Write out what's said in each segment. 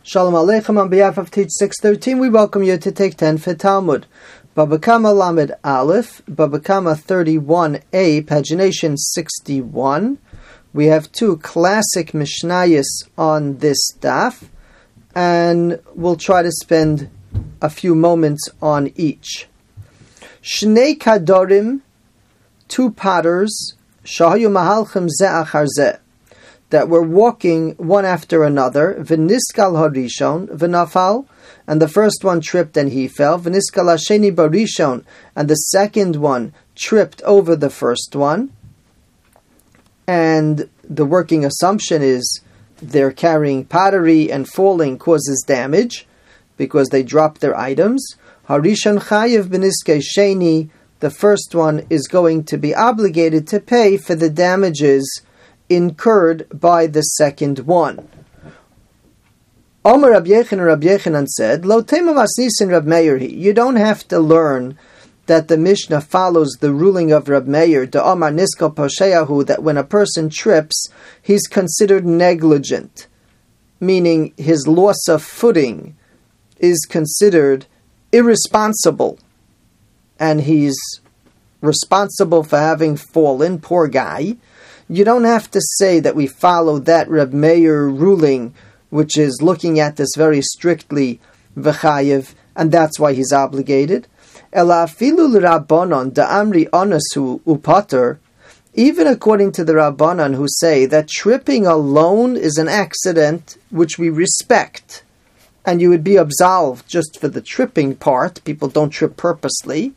Shalom Aleichem, on behalf of Teach 613, we welcome you to take 10 for Talmud. Baba Kama Lamed Aleph, Baba Kama 31a, pagination 61. We have two classic Mishnayos on this daf, and we'll try to spend a few moments on each. Shnei Kadorim, two potters, Shahayu Mahalchem Ze Achar Ze, that were walking one after another, v'niskal harishon v'nafal, and the first one tripped and he fell, v'niskal hasheni barishon, and the second one tripped over the first one. And the working assumption is they're carrying pottery and falling causes damage because they drop their items. Harishon chayev b'niskei sheni, the first one is going to be obligated to pay for the damages incurred by the second one. Omer Rab Yechanan said, Lo tema masnisin Rab Meir hi. You don't have to learn that the Mishnah follows the ruling of Rab Meir, de Omar Niskal Posheyahu, that when a person trips, he's considered negligent, meaning his loss of footing is considered irresponsible, and he's responsible for having fallen, poor guy. You don't have to say that we follow that Reb Meir ruling, which is looking at this very strictly, v'chayev, and that's why he's obligated. Ela afilu l'Rabbanan da'amri onasu upater, even according to the Rabbanan who say that tripping alone is an accident which we respect, and you would be absolved just for the tripping part. People don't trip purposely,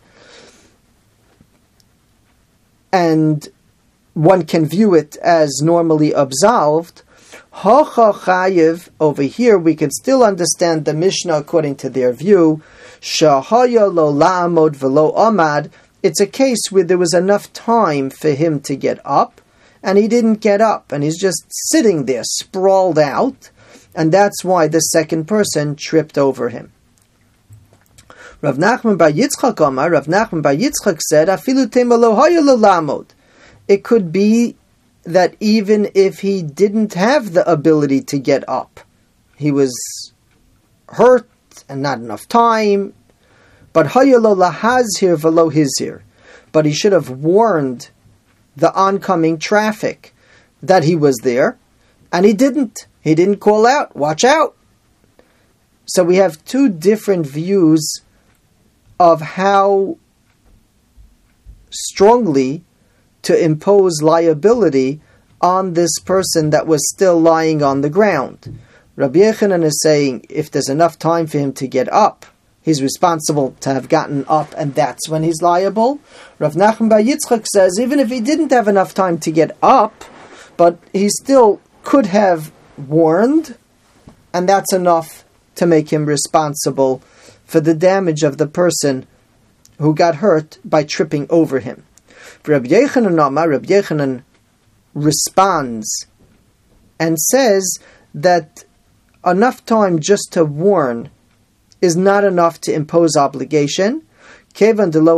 and one can view it as normally absolved. Hacha chayiv, over here we can still understand the Mishnah according to their view. Shahaya lo la'amod v'lo amad. It's a case where there was enough time for him to get up, and he didn't get up, and he's just sitting there sprawled out, and that's why the second person tripped over him. Rav Nachman bar Yitzchak Amar, Rav Nachman bar Yitzchak said, Afilu tema lo haya lo la'amod. It could be that even if he didn't have the ability to get up, he was hurt and not enough time, but hayalo lahazir v'lo hizir, but he should have warned the oncoming traffic that he was there, and he didn't. He didn't call out, watch out. So we have two different views of how strongly to impose liability on this person that was still lying on the ground. Rabbi Yechanan is saying if there's enough time for him to get up, he's responsible to have gotten up, and that's when he's liable. Rav Nachman bar Yitzchak says even if he didn't have enough time to get up, but he still could have warned, and that's enough to make him responsible for the damage of the person who got hurt by tripping over him. Rabbi Yechanan responds and says that enough time just to warn is not enough to impose obligation. The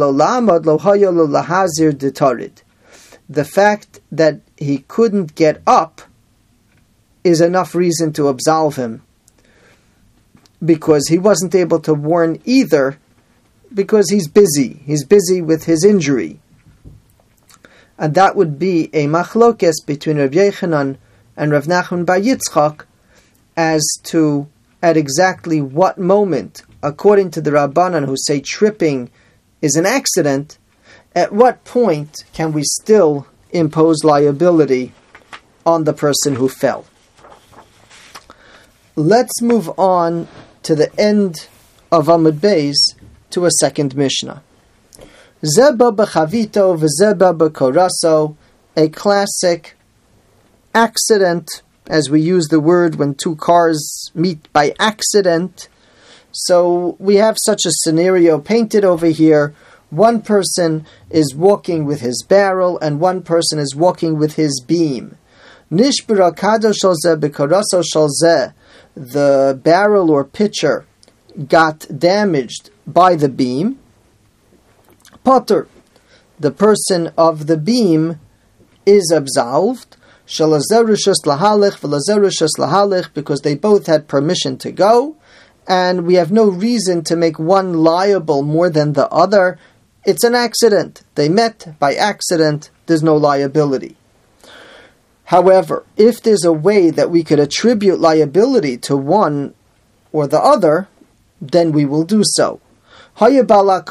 fact that he couldn't get up is enough reason to absolve him, because he wasn't able to warn either, because he's busy. He's busy with his injury. And that would be a machlokes between Rav Yechanan and Rav Nachman bar Yitzchak as to at exactly what moment, according to the Rabbanan who say tripping is an accident, at what point can we still impose liability on the person who fell. Let's move on to the end of Amud Beis to a second Mishnah. Zeba b'chavito v'zeba b'koraso, a classic accident, as we use the word when two cars meet by accident. So we have such a scenario painted over here. One person is walking with his barrel and one person is walking with his beam. Nishbira kado shel zeh b'koraso shel zeh, the barrel or pitcher got damaged by the beam. Potter, the person of the beam, is absolved. Shalazerushes lahalich v'lazerushes lahalich, because they both had permission to go, and we have no reason to make one liable more than the other. It's an accident. They met by accident. There's no liability. However, if there's a way that we could attribute liability to one or the other, then we will do so. If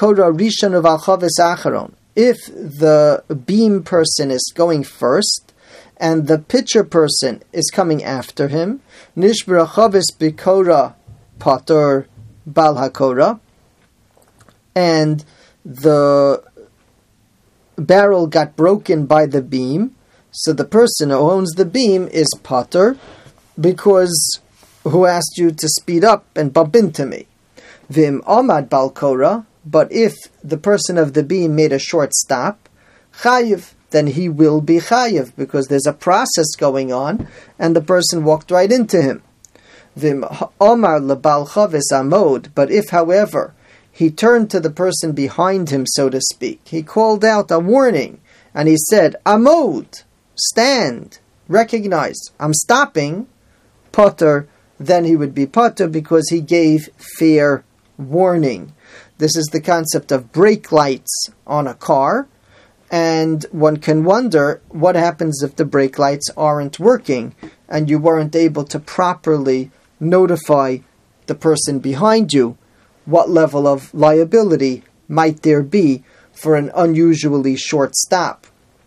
the beam person is going first, and the pitcher person is coming after him, Nishbara Chavis Bikora Pater Bal HaKora, and the barrel got broken by the beam, so the person who owns the beam is Pater, because who asked you to speed up and bump into me? Vim Amad Bal Kora, but if the person of the beam made a short stop, Chayiv, then he will be chayiv, because there's a process going on, and the person walked right into him. Vim omar lebal chavis amod, but if, however, he turned to the person behind him, so to speak, he called out a warning, and he said, amod, stand, recognize, I'm stopping, potter, then he would be potter, because he gave fair warning. This is the concept of brake lights on a car. And one can wonder what happens if the brake lights aren't working and you weren't able to properly notify the person behind you. What level of liability might there be for an unusually short stop?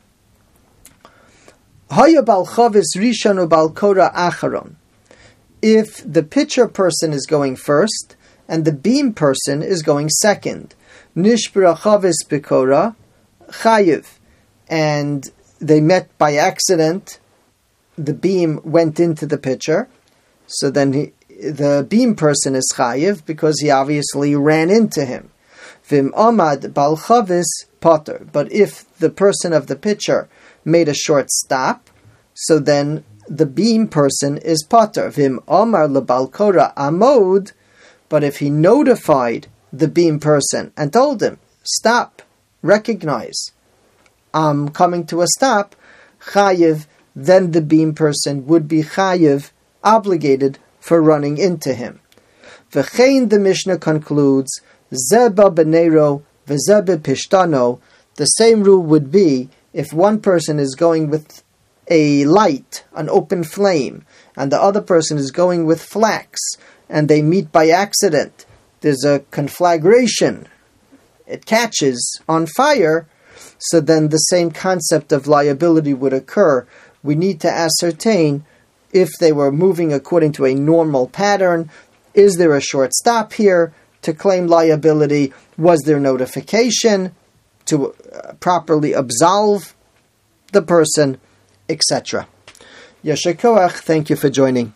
If the pitcher person is going first and the beam person is going second, Nishbara Chavis Bikora Chayiv, and they met by accident, the beam went into the pitcher, so then the beam person is Chayiv because he obviously ran into him. Vim Amad Bal Chavis Potter, but if the person of the pitcher made a short stop, so then the beam person is Potter. Vim Amar Lebal Kora Amod, but if he notified the beam person and told him, stop, recognize, I'm coming to a stop, chayiv, then the beam person would be chayiv, obligated for running into him. V'chein, the Mishnah concludes, zeba benero v'zeba pishtano, the same rule would be if one person is going with a light, an open flame, and the other person is going with flax, and they meet by accident. There's a conflagration. It catches on fire, so then the same concept of liability would occur. We need to ascertain if they were moving according to a normal pattern. Is there a short stop here to claim liability? Was there notification to properly absolve the person, etc.? Yasher koach, thank you for joining.